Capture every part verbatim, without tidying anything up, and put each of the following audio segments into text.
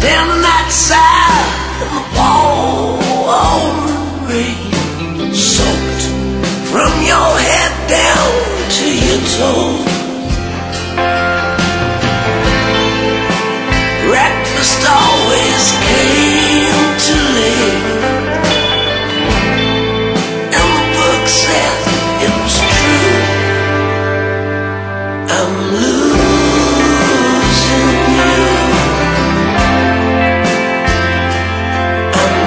standing outside in the pouring rain, soaked from your head down to your toes. Breakfast always came too late, and the book said it was true. I'm losing you. I'm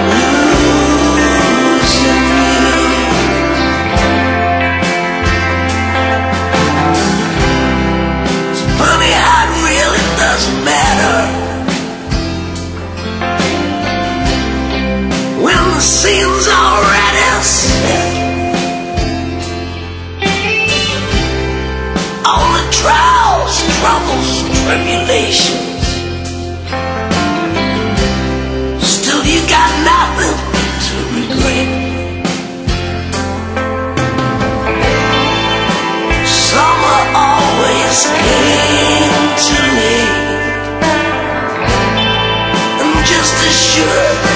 losing you. It's funny how it really doesn't matter when the scene's already set. All the trials, troubles, tribulations, still you got nothing to regret. Summer always came too late, and just as sure